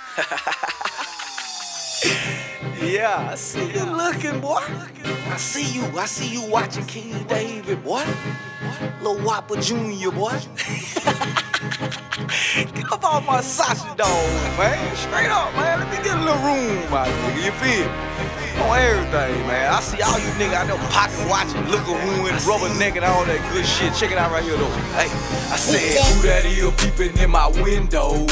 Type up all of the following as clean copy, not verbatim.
Yeah, I see you looking, boy. I see you watching King David, boy. Lil Whopper Jr., boy. Get up off my sausage dog, man. Straight up, man. Let me get a little room out nigga. You feel me? On everything, man. I see all you niggas out there pocket watching, looking ruin, rubber neck and all that good shit. Check it out right here, though. Hey, I said, who that is peeping in my window?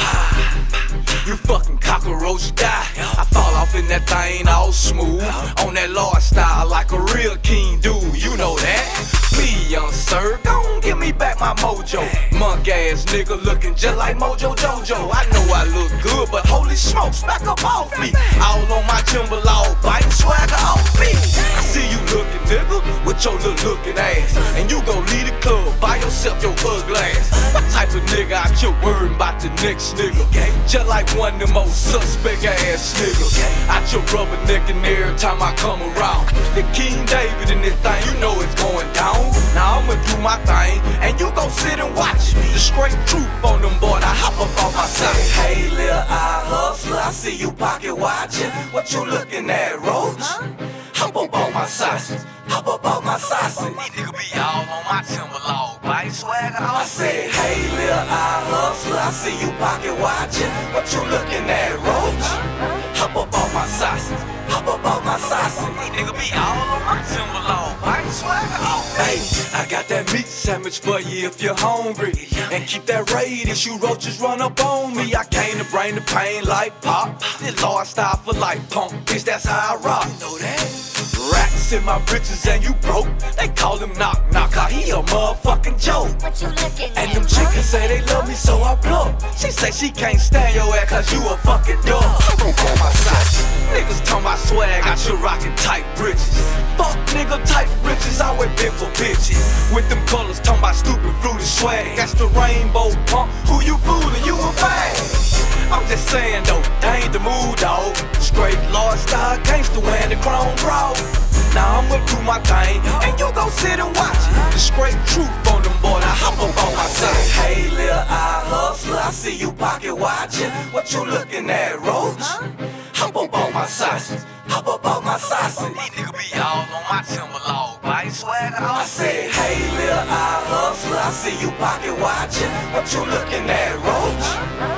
You fucking cockroach die. I fall off in that thing all smooth. On that Lord style like a real king dude. You know that. Please, young sir, gon' give me back my mojo. Monk ass nigga looking just like Mojo Jojo. I know I look good, but holy smokes, back up off me. All on my timberlog, biting swagger off me. I see you looking, nigga, with your little looking ass. And you gon' leave the club by yourself, your ugly ass. What type of nigga out here worrying about the next nigga? Just like one of the most suspect ass niggas. Out your rubber neckin' every time I come around. The King David in this thing, you know it's going down. Now I'ma do my thing, and you gon' sit and watch me. The straight truth on them, boy. Now hop up on my side. Hey, little eye hustler, I see you pocket watching. What you looking at, Roach? Hop up on my sausage. Hop up on my sausage. These niggas be all on my timberlog, bite swagger. I said, hey, little eye hustler, I see you pocket watching. What you looking at, Roach? Hop up on my sausage. Hop up on my sausage. These niggas be all on my timberlog, bite swagger. Hey, I got that meat sandwich for you if you're hungry. And keep that radius, you roaches run up on me. I came to bring the pain like pop. This Lord style for like punk, bitch, that's how I rock. You know that? Rats in my britches and you broke. They call him knock knock, he a motherfucking joke. What you looking and them chickens say they love me so I blow. She say she can't stand your ass cause you a fucking dog. On my side, niggas talking about swag, got you rocking tight britches. Fuck nigga tight britches, always been for bitches. With them colors talking about stupid fruity swag. That's the rainbow pump, who you fooling, you a fag. I'm just saying though, that ain't the mood, dawg. Straight Lord style gangster wearing the chrome bra. Now I'ma do my thing, and you gon' sit and watch it. The straight truth on them, boy. Now hop up on my side. Hey, little eye hustler, I see you pocket watching. What you looking at, Roach? Hop up on my sausage. Hop up on my sausage. These niggas be all on my timberlog, bite swagger. I said, hey, little eye hustler, I see you pocket watching. What you looking at, Roach?